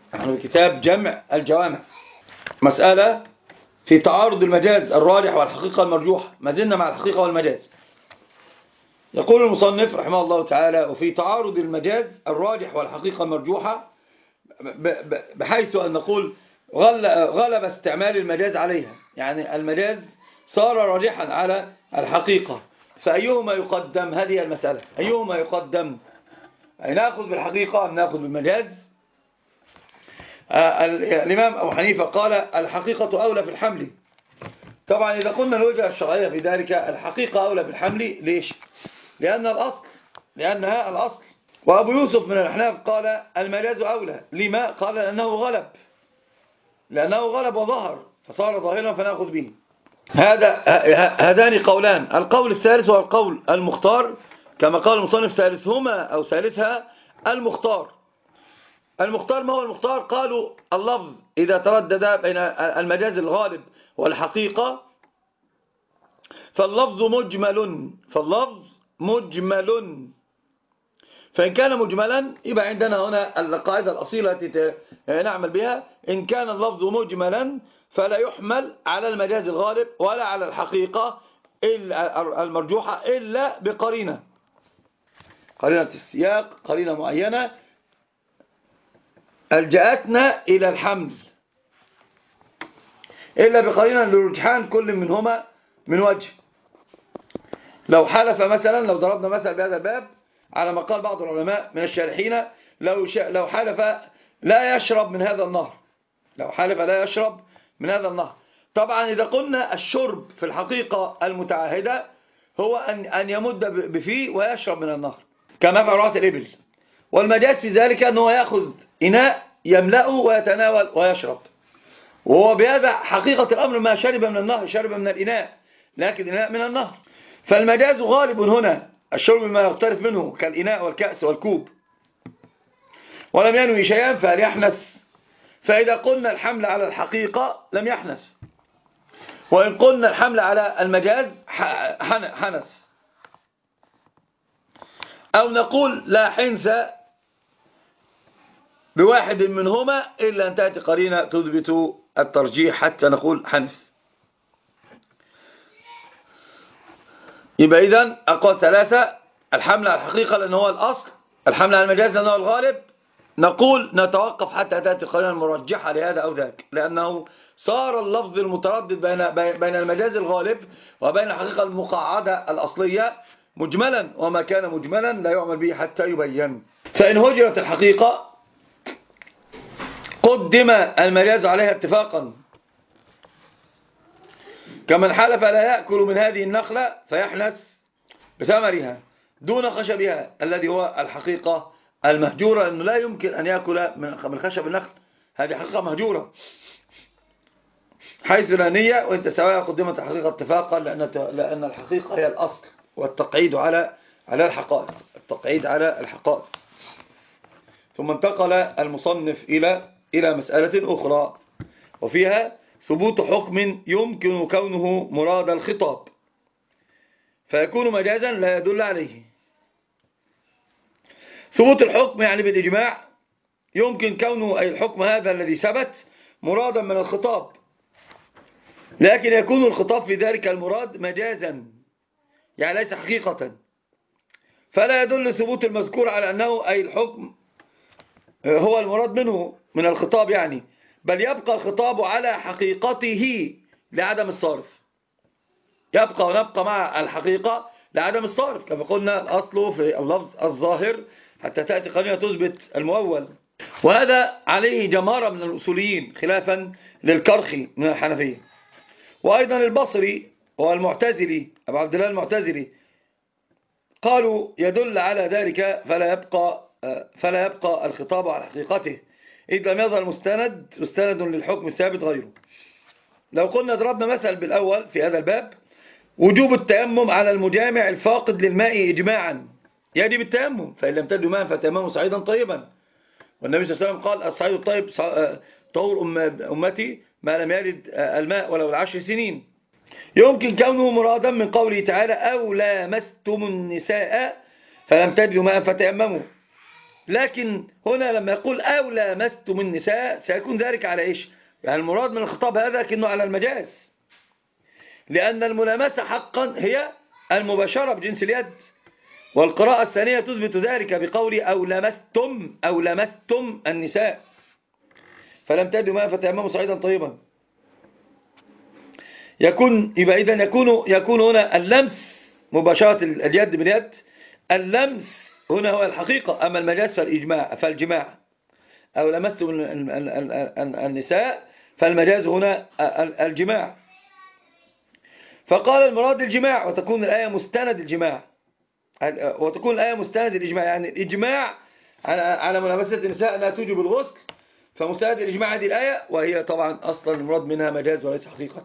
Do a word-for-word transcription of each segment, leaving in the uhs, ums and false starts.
نحن في كتاب جمع الجوامع، مسألة في تعارض المجاز الراجح والحقيقة المرجوحة. ما زلنا مع الحقيقة والمجاز. يقول المصنف رحمه الله تعالى: وفي تعارض المجاز الراجح والحقيقة المرجوحة، بحيث أن نقول غلب استعمال المجاز عليها، يعني المجاز صار راجحا على الحقيقة، فأيهما يقدم؟ هذه المسألة، أيهما يقدم؟ أي نأخذ بالحقيقة أم نأخذ بالمجاز؟ الإمام أبو حنيفة قال الحقيقة أولى في الحمل. طبعا إذا قلنا الوجهة الشرعية في ذلك الحقيقة أولى بالحمل، ليش؟ لأن الأصل لأنها الأصل. وأبو يوسف من الأحناف قال المجاز أولى. لما؟ قال لأنه غلب لأنه غلب وظهر فصار ظاهرا فنأخذ به. هذا هذان قولان. القول الثالث هو القول المختار، كما قال المصنف: ثالثهما أو ثالثها المختار. المختار ما هو المختار؟ قالوا اللفظ إذا تردد بين المجاز الغالب والحقيقة فاللفظ مجمل فاللفظ مجمل فإن كان مجملا يبقى عندنا هنا القاعدة الأصيلة التي نعمل بها: إن كان اللفظ مجملا فلا يحمل على المجاز الغالب ولا على الحقيقة المرجوحة إلا بقرينة، قرينة السياق، قرينة معينة ألجأتنا إلى الحمل، إلا بقرينة لرجحان كل منهما من وجه. لو حلف مثلا، لو ضربنا مثلا بهذا الباب على ما قال بعض العلماء من الشارحين، لو لو حلف لا يشرب من هذا النهر، لو حلف لا يشرب من هذا النهر. طبعا إذا قلنا الشرب في الحقيقة المتعاهدة هو أن أن يمد بفيه ويشرب من النهر كما في رعاة الإبل، والمجاز في ذلك أنه يأخذ إناء يملأه ويتناول ويشرب، وهو بهذا حقيقة الأمر ما شرب من النهر، شرب من الإناء، لكن إناء من النهر. فالمجاز غالب هنا الشرب ما يغترف منه كالإناء والكأس والكوب، ولم ينوي شيئا فهل يحنث؟ فإذا قلنا الحمل على الحقيقة لم يحنث، وإن قلنا الحمل على المجاز حنث. أو نقول لا حنث بواحد منهما إلا أن تأتي قرينة تثبت الترجيح حتى نقول حنث. يبقى إذن أقوال ثلاثة: الحمل على الحقيقة لأنه هو الأصل، الحمل على المجاز لأنه هو الغالب. نقول نتوقف حتى تأتي قرينة مرجحة لهذا أو ذاك، لأنه صار اللفظ المتردد بين بين المجاز الغالب وبين الحقيقة المقعدة الأصلية مجملا، وما كان مجملا لا يعمل به حتى يبين. فإن هجرت الحقيقة قدم المجاز عليها اتفاقا، كمن حلف لا يأكل من هذه النخلة فيحنث بثمرها دون خشبها الذي هو الحقيقة المهجورة، لأنه لا يمكن أن يأكل من خشب النخل، هذه حقيقة مهجورة حيث لا نية وإن تساويها قدمت الحقيقة اتفاقا، لأن لأن الحقيقة هي الأصل، والتقعيد على على الحقائق، التقعيد على الحقائق. ثم انتقل المصنف إلى إلى مسألة أخرى، وفيها ثبوت حكم يمكن كونه مراد الخطاب فيكون مجازا لا يدل عليه. ثبوت الحكم يعني بالإجماع يمكن كونه أي الحكم هذا الذي ثبت مرادا من الخطاب، لكن يكون الخطاب في ذلك المراد مجازا يعني ليس حقيقة، فلا يدل ثبوت المذكور على أنه أي الحكم هو المراد منه من الخطاب يعني، بل يبقى الخطاب على حقيقته لعدم الصارف، يبقى ونبقى مع الحقيقة لعدم الصارف، كما قلنا الأصل في اللفظ الظاهر حتى تأتي قرينة تثبت المؤول. وهذا عليه جمارة من الأصوليين خلافا للكرخي من الحنفية، وأيضا البصري والمعتزلي أبو عبد الله المعتزلي قالوا يدل على ذلك فلا يبقى فلا يبقى الخطاب على حقيقته إذ لم يظهر مستند مستند للحكم الثابت غيره. لو قلنا ضربنا مثل بالأول في هذا الباب: وجوب التيمم على المجامع الفاقد للماء إجماعا، يجب التيمم، فإن لم تجدوا ماء فتيمموا صعيدا طيبا، والنبي صلى الله عليه وسلم قال الصعيد الطيب طهور أمتي ما لم يرد الماء ولو العشر سنين. يمكن كونه مرادا من قوله تعالى: أو لامستم النساء فلم تجدوا ماء فتيمموا، لكن هنا لما يقول أو لامستم النساء سيكون ذلك على إيش؟ يعني المراد من الخطاب هذا كأنه على المجاز، لأن الملامسة حقا هي المباشرة بجنس اليد. والقراءة الثانية تثبت ذلك بقول أو لمستم أو لمستم النساء فلم تجدوا ماء فتيمموا صعيدا طيبا. يكون يبقى إذن يكون يكون هنا اللمس مباشرة اليد باليد، اللمس هنا هو الحقيقة، أما المجاز فالإجماع فالجماع. أو لمستم النساء فالمجاز هنا الجماع. فقال المراد الجماع، وتكون الآية مستند الجماع، وتكون الآية مستند الإجماع، يعني الإجماع على على ملامسة النساء لا توجب الغسل، فمستند الإجماع هذه الآية، وهي طبعا أصلا المراد منها مجاز وليس حقيقة.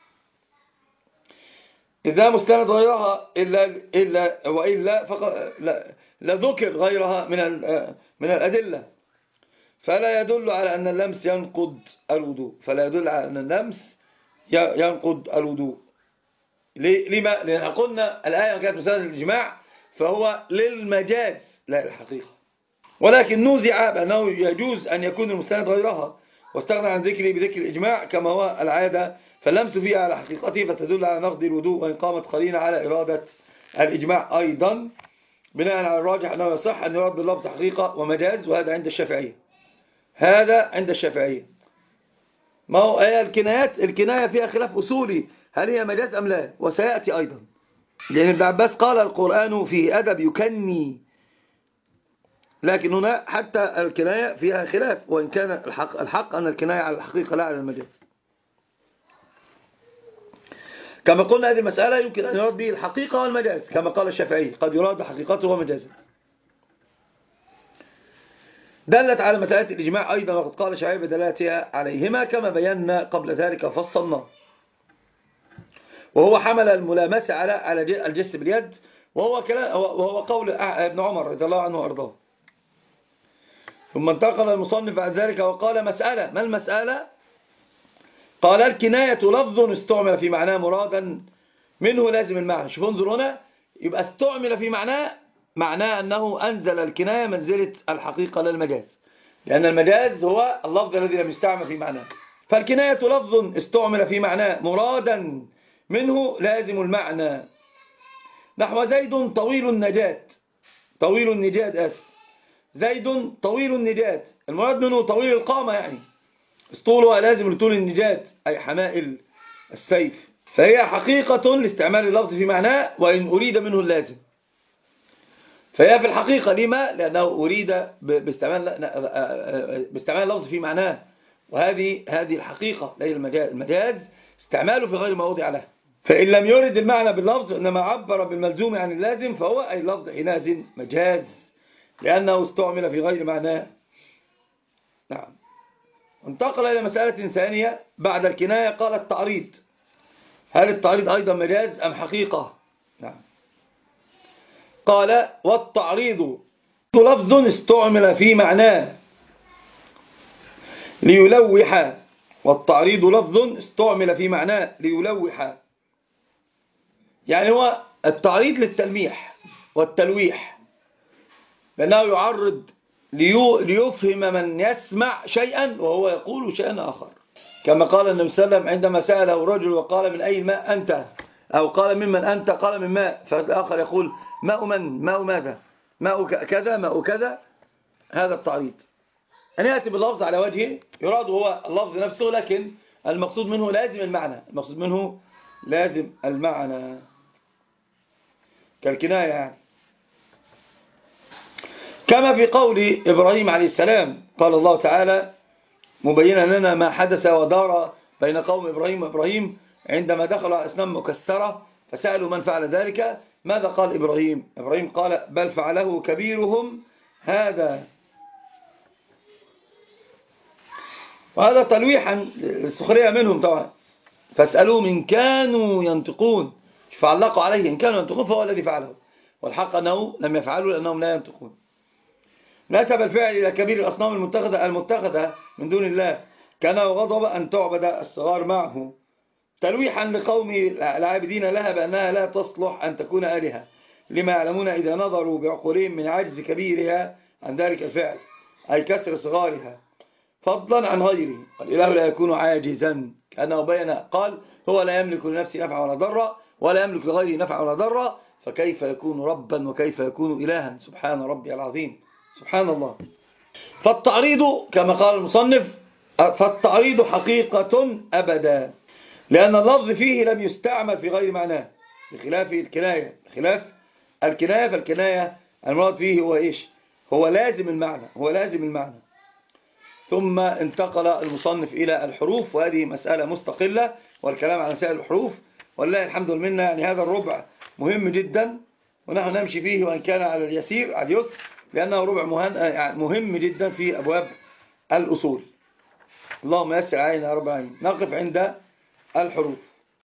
إذا مستند غيرها إلا إلا وإلا فقط لا, لا ذكر غيرها من من الأدلة، فلا يدل على أن اللمس ينقض الوضوء، فلا يدل على أن اللمس ينقض الوضوء. لما؟ لأن قلنا الآية كانت مستند الإجماع فهو للمجاز لا الحقيقة، ولكن نوزع بأنه يجوز أن يكون المستند غيرها، واستغنى عن ذكره بذكر الإجماع كما هو العادة، فاللمس فيها على حقيقته فتدل على نقض الوضوء، وإن قامت قرينة على إرادة الإجماع أيضا، بناء على الراجح أنه يصح أن يراد باللفظ حقيقة ومجاز، وهذا عند الشافعية. هذا عند الشافعية. ما هو آية الكنايات، الكناية فيها خلاف أصولي، هل هي مجاز أم لا؟ وسيأتي أيضا، لأن ابن عباس قال القرآن في أدب يكني، لكن هنا حتى الكناية فيها خلاف، وإن كان الحق, الحق أن الكناية على الحقيقة لا على المجاز. كما قلنا هذه المسألة يمكن أن يراد به الحقيقة والمجاز، كما قال الشافعي قد يراد حقيقته ومجازه. دلت على مسألة الإجماع أيضا، وقد قال الشافعي بدلالتها عليهما كما بينا قبل ذلك وفصلنا، وهو حمل الملامسة على على الجس باليد، وهو كلام وهو قول ابن عمر رضي الله عنه وارضاه. ثم انتقل المصنف بعد ذلك وقال مسألة. ما المسألة؟ قال الكناية لفظ استعمل في معناه مرادا منه لازم المعنى. شوف انظر هنا، يبقى استعمل في معناه، معناه أنه أنزل الكناية منزلة الحقيقة للمجاز، لأن المجاز هو اللفظ الذي لم يستعمل في معناه. فالكناية لفظ استعمل في معناه مرادا منه لازم المعنى، نحو زيد طويل النجاة، طويل النجاة آسف، زيد طويل النجاة، المراد منه طويل القامة، يعني طولها لازم لطول النجاة أي حمائل السيف، فهي حقيقة لاستعمال اللفظ في معناه وإن أريد منه اللازم، فهي في الحقيقة. لما؟ لأنه أريد باستعمال باستعمال اللفظ في معناه، وهذه هذه الحقيقة لا المجاز. المجاز استعماله في غير ما وضع له، فإن لم يرد المعنى باللفظ إنما عبر بالملزوم عن اللازم فهو أي اللفظ حينئذ مجاز، لأنه استعمل في غير معناه. نعم. انتقل إلى مسألة ثانية بعد الكناية، قال التعريض. هل التعريض أيضا مجاز أم حقيقة؟ نعم. قال والتعريض لفظ استعمل في معناه ليلوح، والتعريض لفظ استعمل في معناه ليلوح، يعني هو التعريض للتلميح والتلويح، لأنه يعرض ليفهم من يسمع شيئا وهو يقول شيئا آخر، كما قال النبي صلى الله عليه وسلم عندما سأله رجل وقال من أي الماء أنت، أو قال ممن أنت، قال من ماء، فالآخر يقول ماء من، ماء ماذا، ماء كذا ماء كذا. هذا التعريض أن يأتي باللفظ على وجهه يراد هو اللفظ نفسه، لكن المقصود منه لازم المعنى، المقصود منه لازم المعنى كالكناية يعني. كما في قول إبراهيم عليه السلام، قال الله تعالى مبينا لنا ما حدث ودار بين قوم إبراهيم وإبراهيم عندما دخلوا على أصنام مكسرة فسألوا من فعل ذلك، ماذا قال إبراهيم؟ إبراهيم قال بل فعله كبيرهم هذا، وهذا تلويحا السخرية منهم طبعا، فاسألوهم إن كانوا ينطقون، فعلقوا عليه إن كانوا ينطقون فهو الذي فعله، والحق أنه لم يفعلوا لأنهم لا ينطقون. نسب الفعل إلى كبير الأصنام المتخذة المتخذة من دون الله، كانه غضب أن تعبد الصغار معه، تلويحا لقوم العابدين لها بأنها لا تصلح أن تكون آلهة، لما يعلمون إذا نظروا بعقولهم من عجز كبيرها عن ذلك الفعل، أي كسر صغارها فضلا عن غيره. والإله لا يكون عاجزا، كأنه بين قال هو لا يملك لنفسه نفعا ولا ضرا ولا يملك لغيره نفعا ولا ضرا، فكيف يكون ربا وكيف يكون إلها؟ سبحان ربي العظيم، سبحان الله. فالتعريض كما قال المصنف، فالتعريض حقيقة أبدا، لأن اللفظ فيه لم يستعمل في غير معناه، بخلاف الكناية. خلاف الكناية، فالكناية المراد فيه هو إيش؟ هو لازم المعنى، هو لازم المعنى. ثم انتقل المصنف إلى الحروف، وهذه مسألة مستقلة، والكلام عن مسائل الحروف والله الحمد لله. يعني هذا الربع مهم جدا، ونحن نمشي فيه وإن كان على اليسير على اليسر، لأنه ربع مهم جدا في أبواب الأصول. اللهم يسر علينا يا رب العالمين. نقف عند الحروف.